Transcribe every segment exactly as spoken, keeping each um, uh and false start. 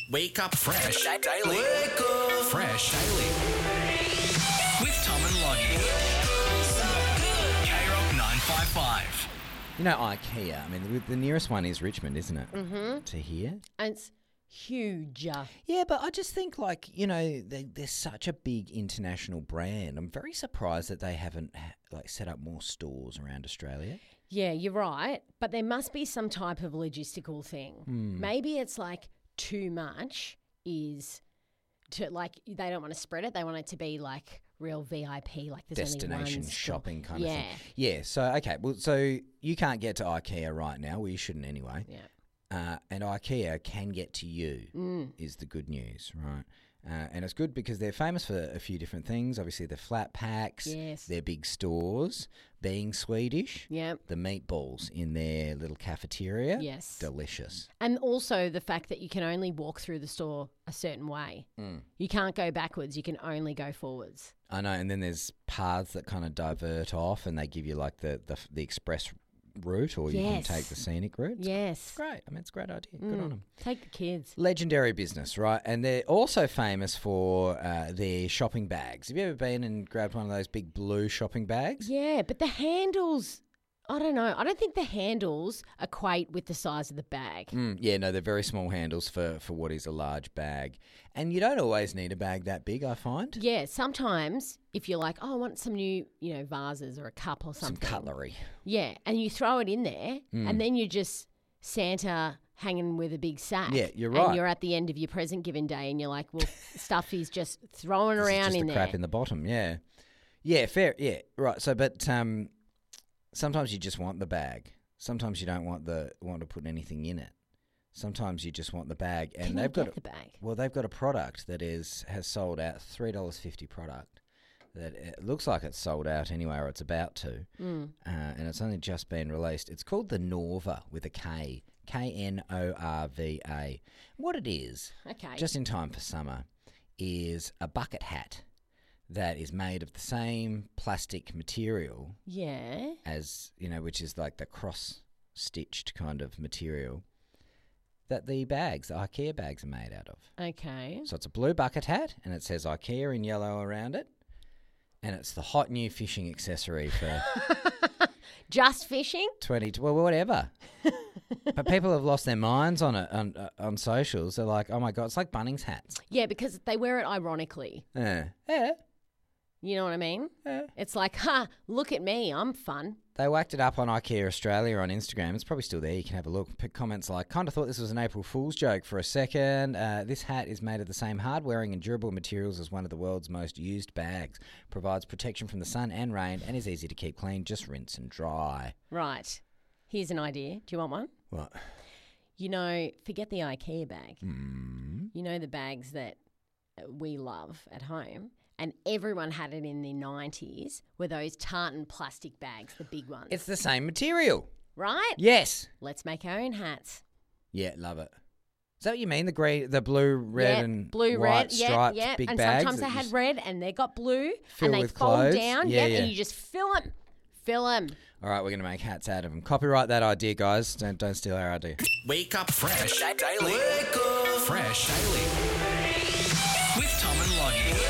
Wake up fresh daily. Wake up fresh daily. With Tom and Lonnie. K Rock nine five five. You know, IKEA, I mean, the, the nearest one is Richmond, isn't it? Mm-hmm. To here. And it's huge. Yeah, but I just think, like, you know, they, they're such a big international brand. I'm very surprised that they haven't, like, set up more stores around Australia. Yeah, you're right. But there must be some type of logistical thing. Mm. Maybe it's like too much is to, like, they don't want to spread it. They want it to be like real V I P, like there's only Destination one store. shopping kind yeah. of thing. Yeah, so, okay, well, so you can't get to IKEA right now. Well, you shouldn't anyway. Yeah. Uh, and IKEA can get to you, Mm. is the good news, right? Uh, and it's good because they're famous for a few different things. Obviously, the flat packs, Yes. their big stores, being Swedish, Yep. the meatballs in their little cafeteria, Yes. delicious. And also the fact that you can only walk through the store a certain way. Mm. You can't go backwards. You can only go forwards. I know, and then there's paths that kind of divert off, and they give you like the the, the express route, or you Yes. can take the scenic route. It's Yes. great. I mean, it's a great idea. Good Mm. on them. Take the kids. Legendary business, right? And they're also famous for uh, their shopping bags. Have you ever been and grabbed one of those big blue shopping bags? Yeah, but the handles, I don't know. I don't think the handles equate with the size of the bag. Mm, yeah, no, they're very small handles for, for what is a large bag. And you don't always need a bag that big, I find. Yeah, sometimes if you're like, oh, I want some new, you know, vases or a cup or Some something. cutlery. Yeah, and you throw it in there Mm. and then you just Santa hanging with a big sack. Yeah, you're right. And you're at the end of your present giving day and you're like, well, stuff is just throwing This is around just in the there. crap in the bottom, yeah. Yeah, fair, yeah, right. So, but um, sometimes you just want the bag. Sometimes you don't want the want to put anything in it. Sometimes you just want the bag, and Can they've you got get a, the bag? well, they've got a product that is has sold out three dollars fifty product that it looks like it's sold out anyway, or it's about to, Mm. uh, and it's only just been released. It's called the Norva with a K, K N O R V A. What it is, Okay. just in time for summer, is a bucket hat that is made of the same plastic material yeah. as, you know, which is like the cross-stitched kind of material that the bags, the IKEA bags, are made out of. Okay. So it's a blue bucket hat, and it says IKEA in yellow around it, and it's the hot new fishing accessory for Just fishing? twenty, well, whatever. But people have lost their minds on it on, uh, on socials. They're like, oh my God, it's like Bunnings hats. Yeah, because they wear it ironically. Yeah. Yeah. You know what I mean? Yeah. It's like, ha, look at me, I'm fun. They whacked it up on IKEA Australia on Instagram. It's probably still there. You can have a look. Pick comments like, kind of thought this was an April Fool's joke for a second. Uh, this hat is made of the same hard-wearing and durable materials as one of the world's most used bags. Provides protection from the sun and rain and is easy to keep clean. Just rinse and dry. Right. Here's an idea. Do you want one? What? You know, forget the IKEA bag. Mm. You know the bags that we love at home? And everyone had it in the nineties were those tartan plastic bags, the big ones. It's the same material. Right? Yes. Let's make our own hats. Yeah, love it. Is that what you mean? The grey, the blue, red, Yep, and blue, white red, striped yeah, yeah. big and bags? sometimes they that had just red and they got blue fill and they with fold clothes? down. Yeah, yep, yeah. and you just fill them. Fill them. All right, we're going to make hats out of them. Copyright that idea, guys. Don't don't steal our idea. Wake up fresh daily. Wake up fresh daily. With Tom and Lonnie.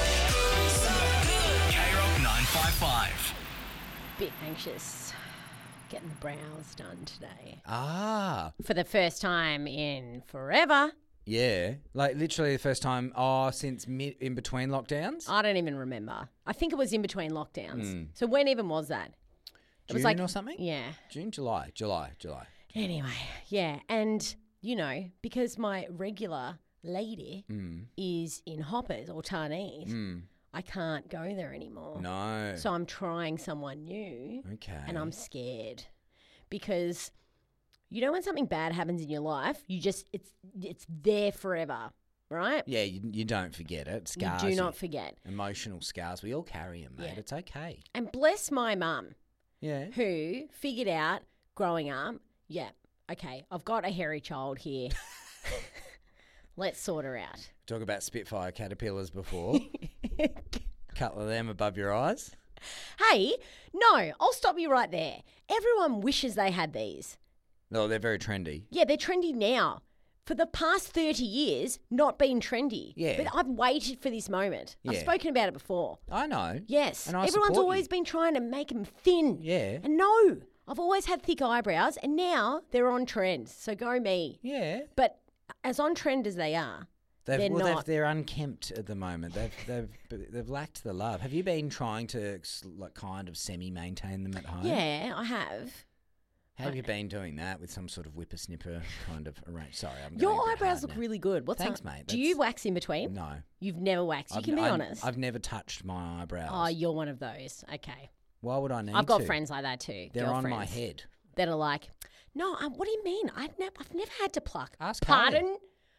K Rock nine five five. Bit anxious. Getting the brows done today. Ah, For the first time in forever. yeah. Like literally the first time, oh, since mid, in between lockdowns? I don't even remember. I think it was in between lockdowns. Mm. So when even was that? It June was like or something? Yeah. June, July, July, July. Anyway, yeah. And, you know, because my regular lady Mm. is in Hoppers or Tarnese, Mm. I can't go there anymore. No. So I'm trying someone new okay. and I'm scared because you know when something bad happens in your life, you just it's it's there forever, right? Yeah, you, you don't forget it. You Scars do not forget. Emotional scars. We all carry them, mate. Yeah. It's okay. And bless my mum Yeah. who figured out growing up, yeah, okay, I've got a hairy child here. Let's sort her out. Talk about Spitfire caterpillars before. Couple of them above your eyes. Hey, no, I'll stop you right there. Everyone wishes they had these. No, they're very trendy. Yeah, they're trendy now. for the past thirty years not been trendy. Yeah. But I've waited for this moment. I've Yeah. spoken about it before. I know. Yes. And I Everyone's support always you. been trying to make them thin. Yeah. And no, I've always had thick eyebrows and now they're on trend. So go me. Yeah. But as on trend as they are, They've, they're well, they've, not. they're unkempt at the moment. They've they've they've lacked the love. Have you been trying to like kind of semi-maintain them at home? Yeah, I have. How have you been doing that with some sort of whippersnipper kind of arrange? Sorry, I'm going Your a bit eyebrows hard look now. really good. What's Thanks, up? mate. Do you That's- wax in between? No. You've never waxed. You I've, can be I've- honest. I've never touched my eyebrows. Oh, you're one of those. Okay. Why would I need I've got to? friends like that too. They're on my girlfriends head. that are like, no, um, what do you mean? I've, ne- I've never had to pluck. Ask Carly. Pardon?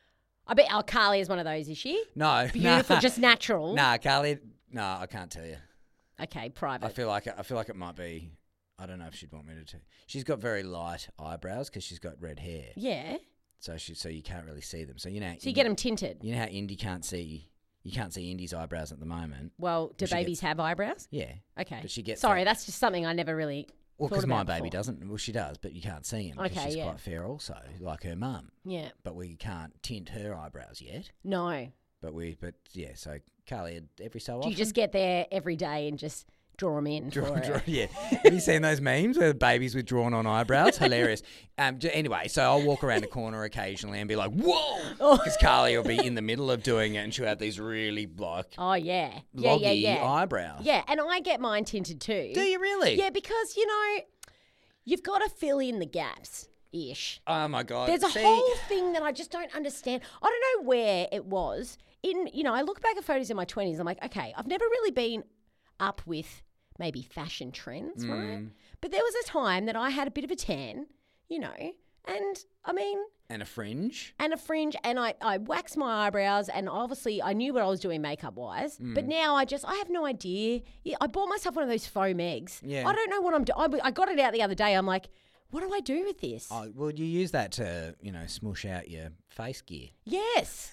I bet oh, Carly is one of those, is she? No. Beautiful, nah. just natural. Nah, Carly. No, I can't tell you. Okay, private. I feel like I feel like it might be. I don't know if she'd want me to. T- she's got very light eyebrows because she's got red hair, yeah. so she so you can't really see them. So you know. So you get them tinted. You know how Indy can't see. You can't see Indy's eyebrows at the moment. Well, do she babies gets- have eyebrows? Yeah. Okay. But she gets Sorry, that- that's just something I never really Well, thought because my about baby before. doesn't. Well, she does, but you can't see him. 'cause Okay, she's yeah. quite fair also, like her mum. Yeah. But we can't tint her eyebrows yet. No. But we, but yeah. So Carly, every so Do often. you just get there every day and just draw them in Draw, for draw, it? yeah. Have you seen those memes where the babies with drawn on eyebrows? Hilarious. Um, j- anyway, so I'll walk around the corner occasionally and be like, whoa! Oh. Because Carly will be in the middle of doing it and she'll have these really, like, Oh, yeah. Yeah, loggy yeah, yeah. eyebrows. Yeah, and I get mine tinted too. Do you really? Yeah, because, you know, you've got to fill in the gaps-ish. Oh, my God. There's a See? whole thing that I just don't understand. I don't know where it was. In, you know, I look back at photos in my twenties. I'm like, okay, I've never really been up with maybe fashion trends, Mm. right? But there was a time that I had a bit of a tan, you know, and I mean, And a fringe. and a fringe, and I, I waxed my eyebrows, and obviously I knew what I was doing makeup wise. Mm. But now I just, I have no idea. Yeah, I bought myself one of those faux megs. Yeah. I don't know what I'm doing. I got it out the other day. I'm like, what do I do with this? Oh, well, you use that to, you know, smush out your face gear. Yes.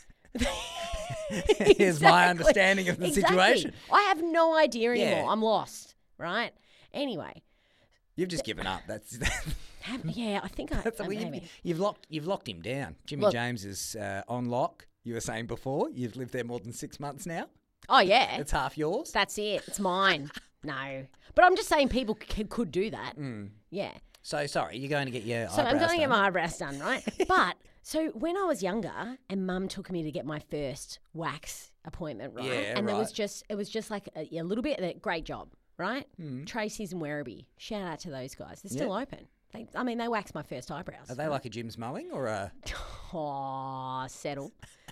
Here's my understanding of the Exactly. situation. I have no idea anymore. Yeah. I'm lost, right? Anyway, You've just given up. That's have, yeah, I think I, that's uh, well, maybe. you've, you've locked you've locked him down. Jimmy Look- James is uh, on lock. You were saying before. You've lived there more than six months now. Oh, yeah. It's half yours. That's it. It's mine. No. But I'm just saying people c- could do that. Mm. Yeah. So sorry, you're going to get your So I'm eyebrows going to get done. my eyebrows done, right? But so when I was younger and mum took me to get my first wax appointment, right? Yeah, and there was right. just, it was just like a, a little bit, a great job, right? Mm. Tracy's and Werribee. Shout out to those guys. They're still Yeah. open. They, I mean, they waxed my first eyebrows. Are they like a Jim's mowing or a? Oh, settle.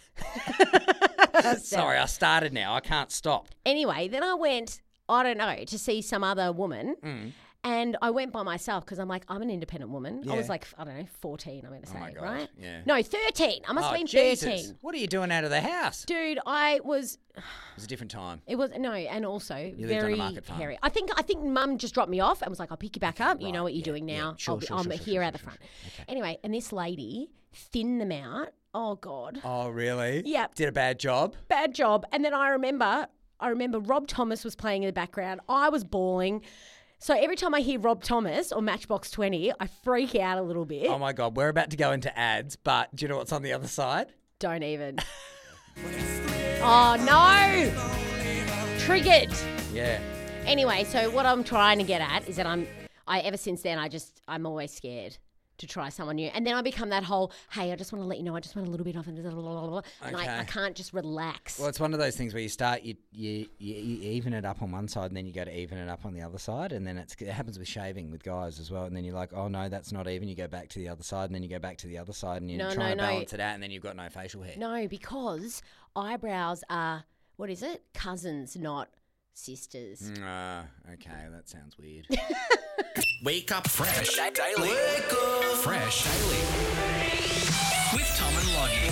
Sorry, I started now. I can't stop. Anyway, then I went, I don't know, to see some other woman. Mm. And I went by myself because I'm like, I'm an independent woman. I was Yeah. like, I don't know, fourteen, I'm going to say, Oh my God, right? yeah. No, thirteen. I must Oh, have been Jesus. thirteen. What are you doing out of the house? Dude, I was, It was a different time. it was, no, and also lived on a very market farm. hairy. I think I think mum just dropped me off and was like, I'll pick you back up. You right, know what you're yeah, doing yeah. now. Sure, I'll be, sure, I'm sure, here sure, at the sure, front. sure. Okay. Anyway, and this lady thinned them out. Oh, God. Oh, really? Yep. Did a bad job? Bad job. And then I remember, I remember Rob Thomas was playing in the background. I was bawling. So every time I hear Rob Thomas or Matchbox twenty, I freak out a little bit. Oh my God, we're about to go into ads, but do you know what's on the other side? Don't even. Oh, no. Triggered. Yeah. Anyway, so what I'm trying to get at is that I'm, I ever since then, I just, I'm always scared to try someone new. And then I become that whole, hey, I just want to let you know, I just want a little bit of it. Blah, blah, blah, blah. And I, I Okay. can't just relax. Well, it's one of those things where you start, you, you you you even it up on one side, and then you go to even it up on the other side, and then it's, it happens with shaving with guys as well. And then you're like, oh no, that's not even. You go back to the other side, and then you go back to the other side, and you're No, trying no, to no. balance it out, and then you've got no facial hair. No, because eyebrows are, what is it? Cousins, not sisters. Mm, uh, okay, that sounds weird. Wake up fresh daily. Wake up fresh daily. With Tom and Loggy.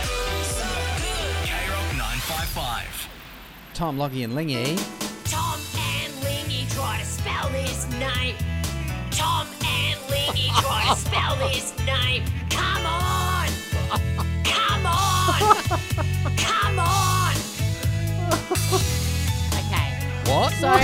K Rock nine five five. Tom, Loggy, and Lingy. Tom and Lingy try to spell this name. Tom and Lingy try to spell this name. Come on! Come on! Come on! Okay. What? So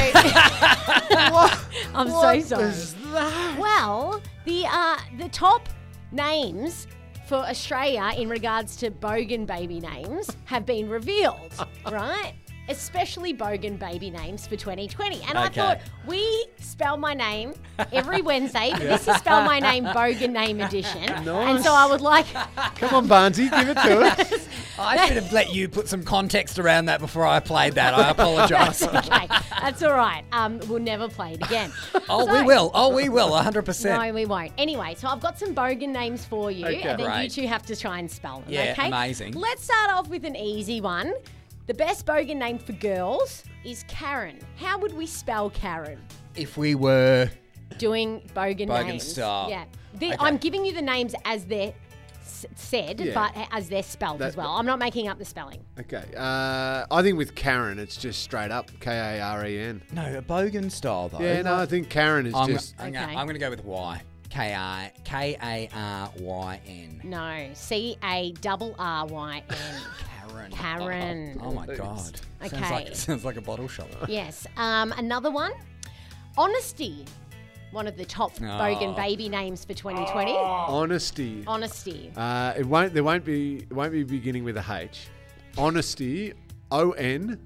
I'm so sorry. Well, the uh, the top names for Australia in regards to bogan baby names have been revealed, right? Especially bogan baby names for twenty twenty. And I Okay. thought, we spell my name every Wednesday, but this is Spell My Name Bogan Name Edition. And so I would like... Come on, Barnesy, give it to us. I should have let you put some context around that before I played that. I apologise. Okay, that's all right. Um, we'll never play it again. Oh, So- we will. Oh, we will. one hundred percent. No, we won't. Anyway, so I've got some bogan names for you, Okay. and then Great. you two have to try and spell them, Yeah, okay? amazing. Let's start off with an easy one. The best bogan name for girls is Karen. How would we spell Karen? If we were... Doing bogan, Bogan names. style. Yeah. The, Okay. I'm giving you the names as they're s- said, Yeah. but as they're spelled That- as well. I'm not making up the spelling. Okay. Uh, I think with Karen, it's just straight up K A R E N. No, a bogan style, though. Yeah, no, I think Karen is I'm, just. I'm, Okay. gonna, I'm gonna go with Y. K I K A R Y N. No, C A R R Y N. Karen. Karen. Oh, oh my God. Sounds Okay. like, sounds like a bottle shop. Yes. Um, another one, Honesty. One of the top bogan Oh. baby names for twenty twenty. Honesty. Honesty. Uh, it won't. There won't be. It won't be beginning with a H. Honesty. O N.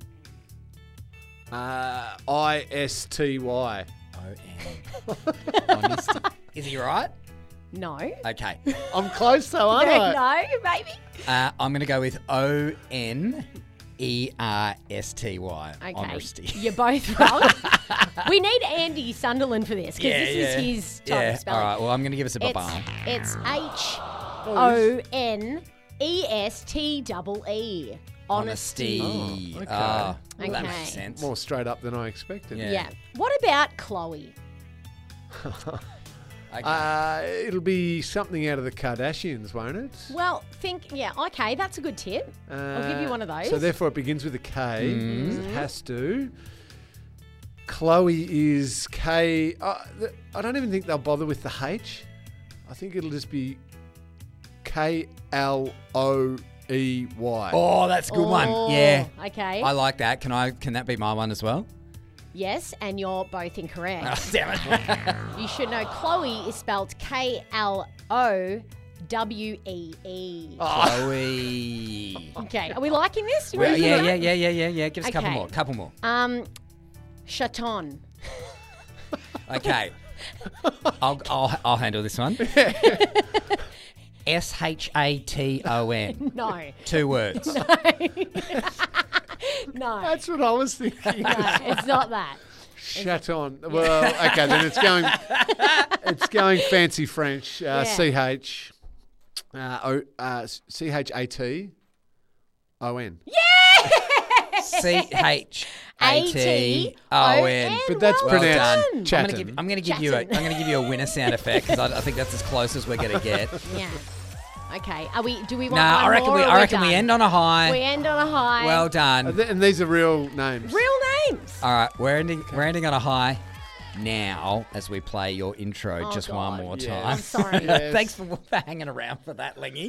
Uh, I S T Y. O N. Honesty. Is he right? No. Okay. I'm close though, aren't I? No, maybe. Uh, I'm gonna go with O N E R S T Y. Okay. Honesty. You're both wrong. We need Andy Sunderland for this because Yeah, this yeah. is his type Yeah. of spelling. All right. Well, I'm gonna give us a It's, bye. it's H O N E S T E E. Honesty. Honesty. Oh, okay. Ah, well, that Okay. makes sense. More straight up than I expected. Yeah. Yeah. What about Chloe? Okay. Uh, it'll be something out of the Kardashians, won't it? Well, think, yeah, okay, that's a good tip. I'll give you one of those. So therefore, it begins with a K. Mm. It has to. Chloe is K. Uh, th- I don't even think they'll bother with the H. I think it'll just be K L O E Y. Oh, that's a good Oh, one. Yeah. Okay. I like that. Can I? Can that be my one as well? Yes, and you're both incorrect. Oh, damn it. You should know Chloe is spelled K L O W E E. Chloe. Okay, are we liking this? You Well, ready for yeah, that? yeah, yeah, yeah, yeah, yeah. Give us a couple Okay. more. Couple more. Um, Chaton. Okay. I'll, I'll, I'll handle this one. S H A T O N. No, Two words. no, That's what I was thinking. no, it's not that. Chaton. Well, okay, then it's going. It's going fancy French. Uh, Yeah. C H. Uh, o, uh, C H A T O N. C H A T O N. But that's Well pronounced done. I'm Chatham. gonna give, I'm gonna give you a I'm Chatham. gonna give you a winner sound effect because I, I think that's as close as we're gonna get. Yeah. Okay. Are we? Do we want? Nah, one I reckon more we or I we're reckon we done? end on a high. We end on a high. Well Uh, done. th- and these are real names. Real names. All right, we're ending we're ending on a high now as we play your intro Oh, just God. one more Yes. time. I'm sorry. Yes. Thanks for, for hanging around for that, Lingy.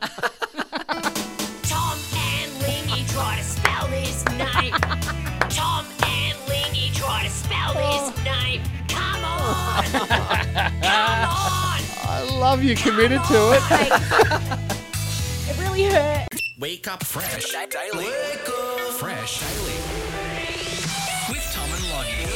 Tom and Lingy try to spell this name. Tom and Lingy try to spell this name. Come on. Come on. I love you committed to it. Thanks. It really hurt. Wake up fresh daily. Wake up fresh daily. With Tom and Lonnie.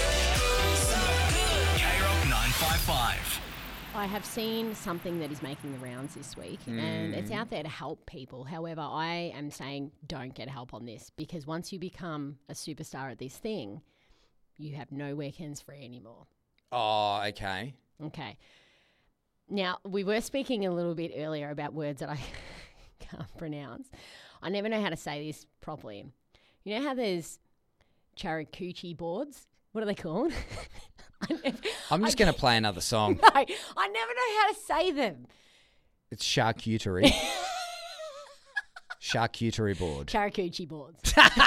K Rock nine five five. I have seen something that is making the rounds this week, and it's out there to help people. However, I am saying don't get help on this because once you become a superstar at this thing, you have no weekends free anymore. Oh, okay. Okay. Now, we were speaking a little bit earlier about words that I can't pronounce. I never know how to say this properly. You know how there's charcuterie boards? What are they called? I never, I'm just going to play another song. no, I never know how to say them. It's charcuterie. Charcuterie board. Charcuterie boards.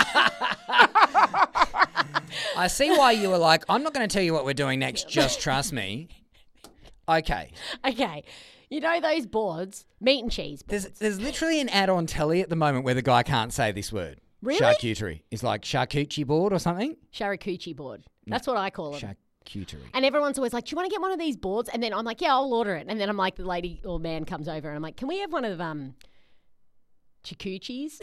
I see why you were like, I'm not going to tell you what we're doing next, just trust me. Okay. Okay. You know those boards? Meat and cheese boards. There's there's literally an ad on telly at the moment where the guy can't say this word. Really? Charcuterie. It's like charcuterie board or something. Charcuterie board. That's what I call them. Char- Charcuterie. And everyone's always like, do you want to get one of these boards? And then I'm like, yeah, I'll order it. And then I'm like, the lady or man comes over and I'm like, can we have one of um, charcuteries?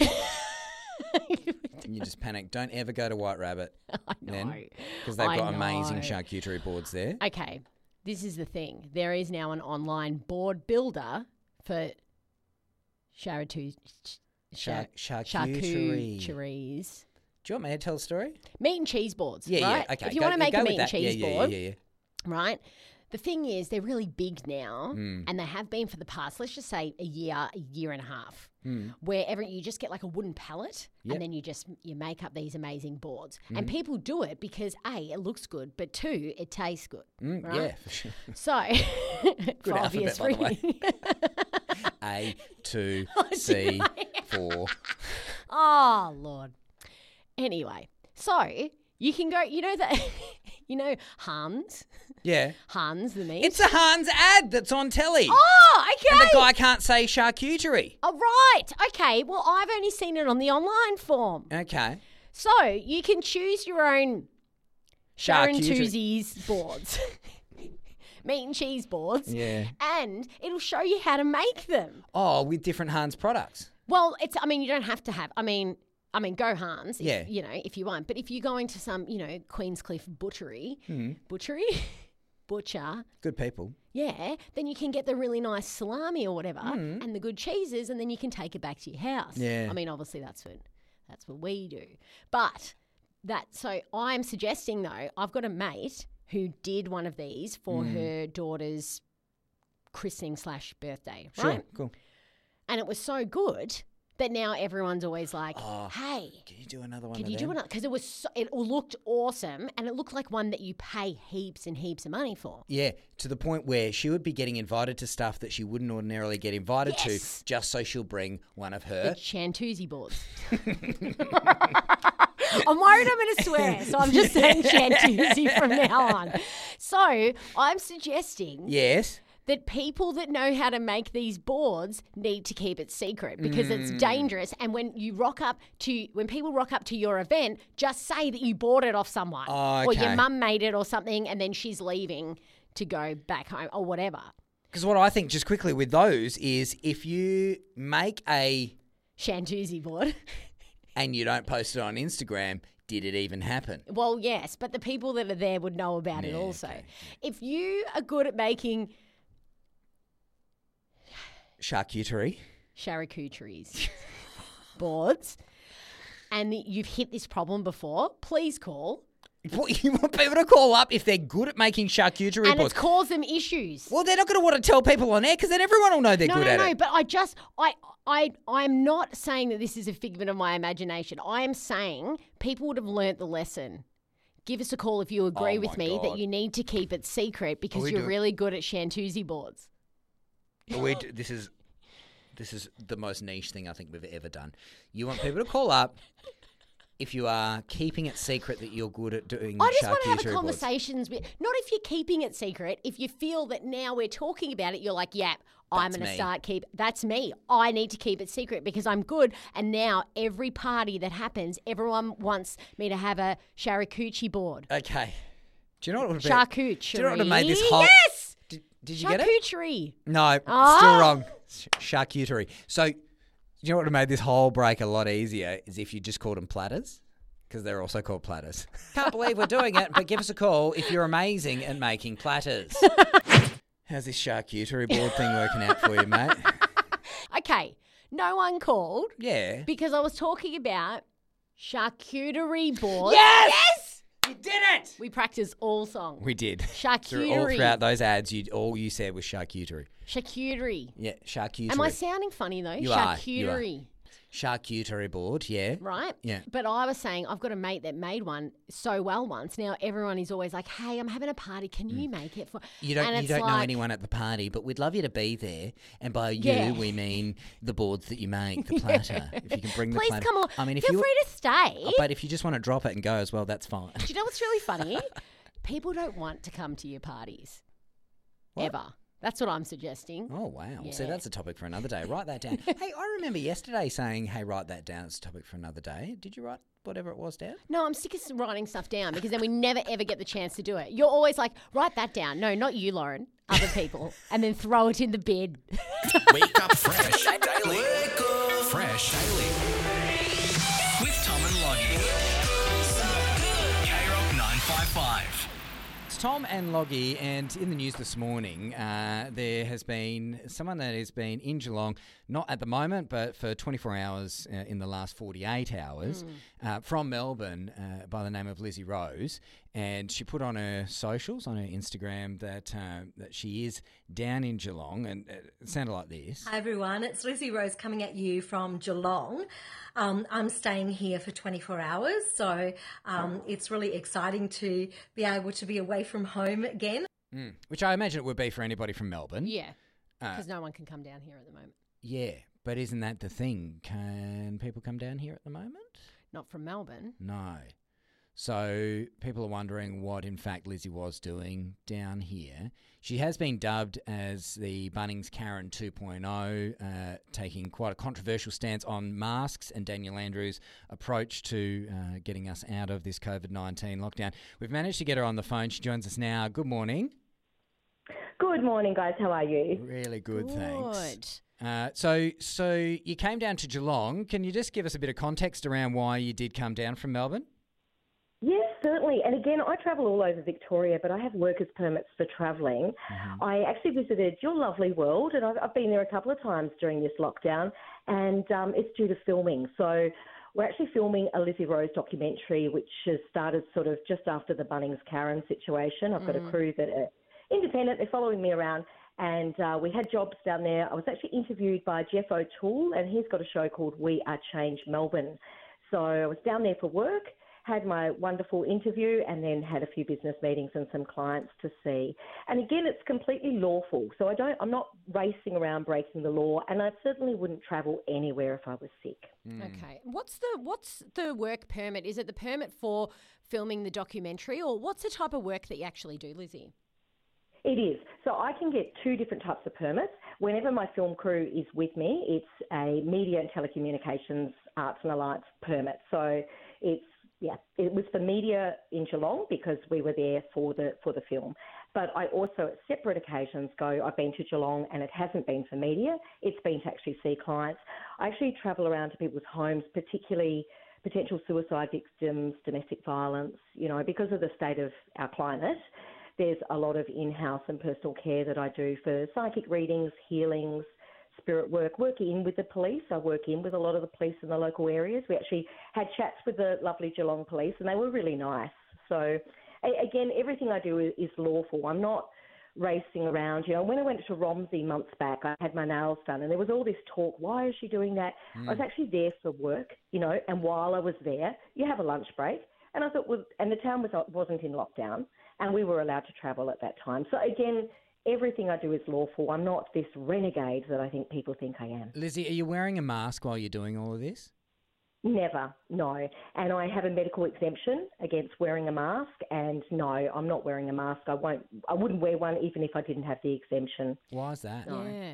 And you just panic. Don't ever go to White Rabbit. I know. Because they've I got amazing know. charcuterie boards there. Okay, this is the thing. There is now an online board builder for charcuterie. Char- Char- charcuterie. charcuteries. Do you want me to tell the story? Meat and cheese boards, Yeah, right? yeah. Okay. If you go- want to make go a with meat and that. cheese yeah, yeah, board, Yeah, yeah, yeah. right? The thing is, they're really big now, Mm. and they have been for the past, let's just say, a year, a year and a half, Mm. where every, you just get like a wooden pallet, Yep. and then you just you make up these amazing boards. And people do it because A, it looks good, but two, it tastes good. Mm, right? Yeah, for sure. So, for alphabet, obvious by the way. reasons. A, two, C, four. Oh, Lord. Anyway, so you can go, you know that, you know Hans, Yeah. Hans the meat. It's a Hans ad that's on telly. Oh, okay. And the guy can't say charcuterie. Oh, right. Okay. Well, I've only seen it on the online form. Okay. So you can choose your own Sharon Charcuterie. Tuesdays boards, meat and cheese boards, Yeah. and it'll show you how to make them. Oh, with different Hans products. Well, it's. I mean, you don't have to have. I mean, I mean, go Hans. If, Yeah. You know, if you want, but if you're going to some, you know, Queenscliff butchery, Hmm. butchery, butcher. Good people. Yeah, then you can get the really nice salami or whatever and the good cheeses, and then you can take it back to your house. Yeah. I mean, obviously that's what that's what we do. But that so I'm suggesting though, I've got a mate who did one of these for her daughter's christening slash birthday, Sure. right? Cool. And it was so good that now everyone's always like, "Hey, Can you do another one can of you do them? another?" Because it was so, it looked awesome, and it looked like one that you pay heaps and heaps of money for. Yeah, to the point where she would be getting invited to stuff that she wouldn't ordinarily get invited Yes. to, just so she'll bring one of The her. Chantuzi boards. I'm worried I'm going to swear, so I'm just saying Chantuzi from now on. So I'm suggesting Yes. that people that know how to make these boards need to keep it secret because Mm. it's dangerous. And when you rock up to, when people rock up to your event, just say that you bought it off someone Oh, or your okay. mum made it or something, and then she's leaving to go back home or whatever. Because what I think, just quickly with those, is if you make a Chantuzi board. and you don't post it on Instagram, did it even happen? Well, yes, but the people that are there would know about it Yeah, also. okay. If you are good at making Charcuterie. charcuteries boards and you've hit this problem before, please call. What, you want people to call up if they're good at making charcuterie And boards? it's caused them issues. Well, they're not going to want to tell people on air because then everyone will know they're no, good no, at no, it. but I just, I, I, I'm not saying that this is a figment of my imagination. I am saying people would have learnt the lesson. Give us a call if you agree Oh with my me God. that you need to keep it secret because we you're doing- really good at Chantuzi boards. We d- this is this is the most niche thing I think we've ever done. You want people to call up if you are keeping it secret that you're good at doing I just want to have charcuterie a boards. conversations with, not if you're keeping it secret, if you feel that now we're talking about it, you're like, yeah, I'm That's going to me. start keep, that's me. I need to keep it secret because I'm good. And now every party that happens, everyone wants me to have a charcuterie board. Okay. Do you know what would have been? Charcuterie. Do you know what would have made this whole? Yes! Did, did you get it? Charcuterie. No, Ah! still wrong. Ch- Charcuterie. So, you know what would have made this whole break a lot easier is if you just called them platters, because they're also called platters. Can't believe we're doing it, but give us a call if you're amazing at making platters. How's this charcuterie board thing working out for you, mate? Okay. No one called Yeah. because I was talking about charcuterie boards. Yes! Yes! You did it! We practice all songs. We did. Charcuterie. Through, all throughout those ads, you all you said was charcuterie. Charcuterie. Yeah, charcuterie. Am I sounding funny though? You are, Charcuterie. you are. Charcuterie board, yeah. Right? Yeah. But I was saying I've got a mate that made one so well once. Now everyone is always like, "Hey, I'm having a party. Can you make it for?" You don't and you it's don't know like- anyone at the party, but we'd love you to be there. And by you, Yeah. we mean the boards that you make, the platter. If you can bring the Please platter. come on. I mean, if Feel you, free to stay. but if you just want to drop it and go as well, that's fine. Do you know what's really funny? People don't want to come to your parties. What? Ever. That's what I'm suggesting. Oh, wow. See, Yeah. that's a topic for another day. Write that down. Hey, I remember yesterday saying, hey, write that down. It's a topic for another day. Did you write whatever it was down? No, I'm sick of writing stuff down because then we never ever get the chance to do it. You're always like, write that down. No, not you, Lauren. Other people. And then throw it in the bin. Wake up fresh daily. Wake up fresh daily. With Tom and Loggy. K Rock nine five five. It's Tom and Loggy, and in the news this morning, uh, there has been someone that has been in Geelong, not at the moment, but for twenty-four hours uh, in the last forty-eight hours, Mm. uh, from Melbourne uh, by the name of Lizzie Rose. And she put on her socials, on her Instagram, that uh, that she is down in Geelong, and it sounded like this. Hi everyone, it's Lizzie Rose coming at you from Geelong. Um, I'm staying here for twenty-four hours, so um, it's really exciting to be able to be away from home again. Mm, which I imagine it would be for anybody from Melbourne. Yeah. Uh, Because no one can come down here at the moment. Yeah, but isn't that the thing? Can people come down here at the moment? Not from Melbourne. No. So people are wondering what, in fact, Lizzie was doing down here. She has been dubbed as the Bunnings Karen two point oh, uh, taking quite a controversial stance on masks and Daniel Andrews' approach to uh, getting us out of this COVID nineteen lockdown. We've managed to get her on the phone. She joins us now. Good morning. Good morning, guys. How are you? Really good, thanks. Good. Uh, so, so you came down to Geelong. Can you just give us a bit of context around why you did come down from Melbourne? Yes, certainly. And again, I travel all over Victoria, but I have workers' permits for travelling. Mm-hmm. I actually visited your lovely world, and I've, I've been there a couple of times during this lockdown, and um, it's due to filming. So we're actually filming a Lizzie Rose documentary, which has started sort of just after the Bunnings Karen situation. I've got a crew that are independent. They're following me around. And uh, we had jobs down there. I was actually interviewed by Jeff O'Toole, and he's got a show called We Are Change Melbourne. So I was down there for work, had my wonderful interview, and then had a few business meetings and some clients to see. And again, it's completely lawful. So I don't, I'm not racing around breaking the law, and I certainly wouldn't travel anywhere if I was sick. Okay. What's the what's the work permit? Is it the permit for filming the documentary, or what's the type of work that you actually do, Lizzie? It is. So I can get two different types of permits. Whenever my film crew is with me, it's a media and telecommunications arts and alliance permit. So it's, yeah, it was for media in Geelong because we were there for the for the film. But I also, at separate occasions, go, I've been to Geelong and it hasn't been for media. It's been to actually see clients. I actually travel around to people's homes, particularly potential suicide victims, domestic violence, you know, because of the state of our climate. There's a lot of in-house and personal care that I do for psychic readings, healings, spirit work, work in with the police. I work in with a lot of the police in the local areas. We actually had chats with the lovely Geelong police and they were really nice. So, a- again, everything I do is, is lawful. I'm not racing around. You know, when I went to Romsey months back, I had my nails done and there was all this talk, why is she doing that? Mm. I was actually there for work, you know, and while I was there, you have a lunch break. And I thought, well, and the town was not, wasn't in lockdown. And we were allowed to travel at that time. So again, everything I do is lawful. I'm not this renegade that I think people think I am. Lizzie, are you wearing a mask while you're doing all of this? Never, no. And I have a medical exemption against wearing a mask. And no, I'm not wearing a mask. I won't. I wouldn't wear one even if I didn't have the exemption. Why is that? No. Yeah.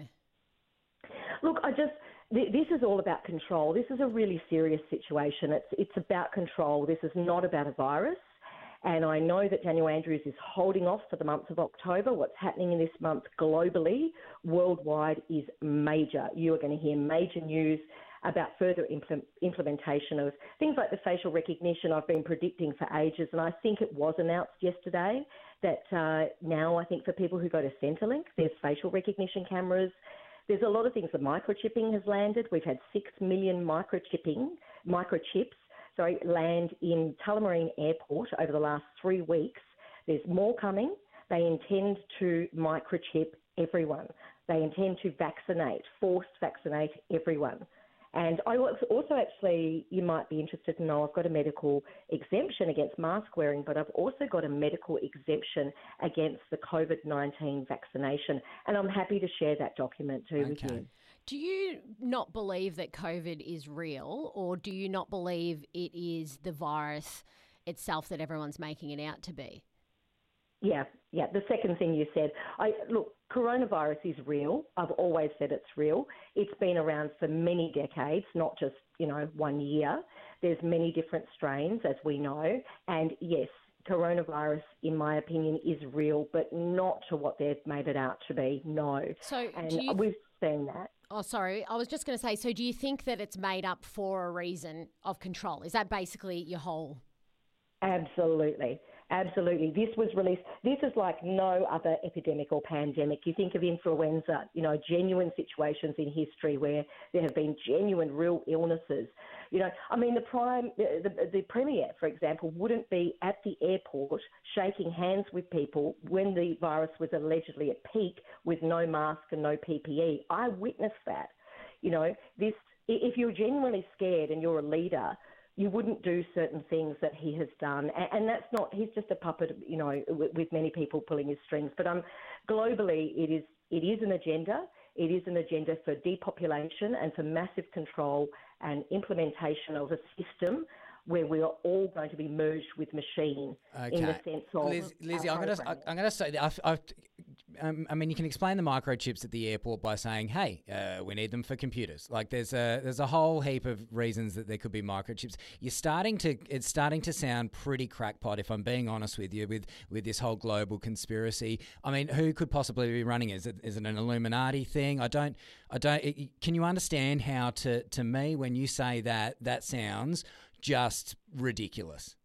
Look, I just. This is all about control. This is a really serious situation. It's it's about control. This is not about a virus. And I know that Daniel Andrews is holding off for the month of October. What's happening in this month globally, worldwide, is major. You are going to hear major news about further impl- implementation of things like the facial recognition I've been predicting for ages. And I think it was announced yesterday that uh, now I think for people who go to Centrelink, there's facial recognition cameras. There's a lot of things. The microchipping has landed. We've had six million microchipping, microchips, sorry, land in Tullamarine Airport over the last three weeks. There's more coming. They intend to microchip everyone. They intend to vaccinate, forced vaccinate everyone. And I was also actually, you might be interested to know, I've got a medical exemption against mask wearing, but I've also got a medical exemption against the COVID nineteen vaccination. And I'm happy to share that document too Okay. with you. Do you not believe that COVID is real, or do you not believe it is the virus itself that everyone's making it out to be? Yeah, yeah. The second thing you said, I look, coronavirus is real. I've always said it's real. It's been around for many decades, not just, you know, one year. There's many different strains, as we know. And yes, coronavirus, in my opinion, is real, but not to what they've made it out to be. No. So and do you we've seen that. Oh, sorry. I was just going to say, so do you think that it's made up for a reason of control? Is that basically your whole... Absolutely. Absolutely. This was released. This is like no other epidemic or pandemic. You think of influenza, you know, genuine situations in history where there have been genuine, real illnesses. You know, I mean, the prime, the, the, the premier, for example, wouldn't be at the airport shaking hands with people when the virus was allegedly at peak with no mask and no P P E. I witnessed that. You know, this. If you're genuinely scared and you're a leader, you wouldn't do certain things that he has done. And, and that's not, he's just a puppet, you know, with, with many people pulling his strings. But um, globally, it is it is an agenda. It is an agenda for depopulation and for massive control and implementation of a system where we are all going to be merged with machine Okay. in the sense of... Liz, Lizzie, our I'm going to programming. I'm going to say that I've, I've, um, I mean, you can explain the microchips at the airport by saying, "Hey, uh, we need them for computers." Like, there's a there's a whole heap of reasons that there could be microchips. You're starting to it's starting to sound pretty crackpot, if I'm being honest with you, with with this whole global conspiracy. I mean, who could possibly be running it? Is it is it an Illuminati thing? I don't I don't. It, can you understand how to to me when you say that that sounds just ridiculous?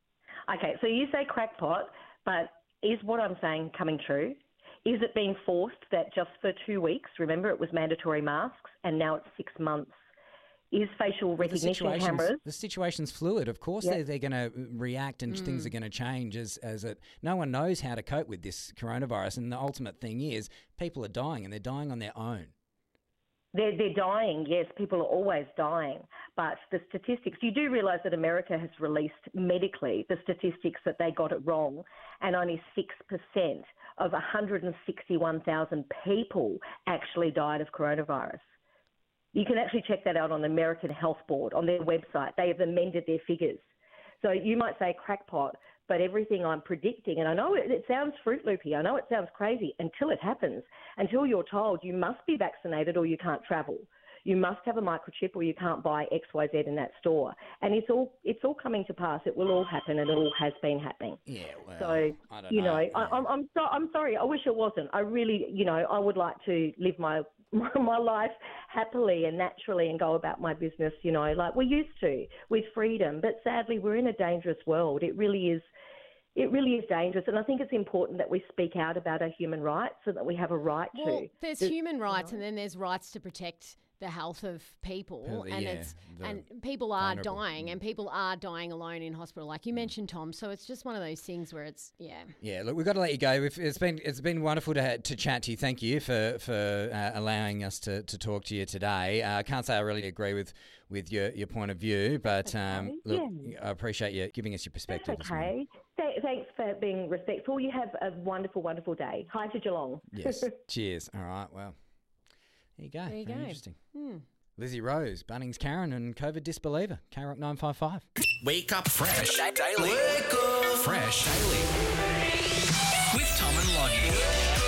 Okay, so you say crackpot, but is what I'm saying coming true? Is it being forced that just for two weeks, remember it was mandatory masks, and now it's six months? Is facial Well, the recognition situation's- cameras? The situation's fluid. Of course, Yep. they're, they're going to react and things are going to change as as it. No one knows how to cope with this coronavirus, and the ultimate thing is people are dying, and they're dying on their own. They're, they're dying, yes, people are always dying. But the statistics, you do realise that America has released medically the statistics that they got it wrong, and only six percent of one hundred sixty-one thousand people actually died of coronavirus. You can actually check that out on the American Health Board, on their website. They have amended their figures. So you might say crackpot, but everything I'm predicting, and I know it, it sounds Fruit Loopy, I know it sounds crazy until it happens, until you're told you must be vaccinated or you can't travel. You must have a microchip or you can't buy X Y Z in that store. And it's all it's all coming to pass. It will all happen, and it all has been happening. Yeah, well, So, I don't you know, know. I, I'm I'm, so, I'm sorry. I wish it wasn't. I really, you know, I would like to live my, my my life happily and naturally and go about my business, you know, like we used to, with freedom. But sadly, we're in a dangerous world. It really is. It really is dangerous, and I think it's important that we speak out about our human rights so that we have a right Well, to. there's human rights, and then there's rights to protect the health of people, People, and yeah, it's the and people are vulnerable. dying, and people are dying alone in hospital, like you mentioned, Tom. So it's just one of those things where it's yeah. Yeah, look, we've got to let you go. We've, it's been it's been wonderful to ha- to chat to you. Thank you for for uh, allowing us to, to talk to you today. Uh, I can't say I really agree with, with your, your point of view, but um, look, I appreciate you giving us your perspective. That's this morning. okay. Th- thanks for being respectful. You have a wonderful, wonderful day. Hi to Geelong. Yes. Cheers. All right. Well, there you go. There you Very go. interesting. Hmm. Lizzie Rose, Bunnings Karen, and COVID disbeliever. K Rock nine five five. Wake up fresh daily. Wake up fresh daily. With Tom and Lodgy.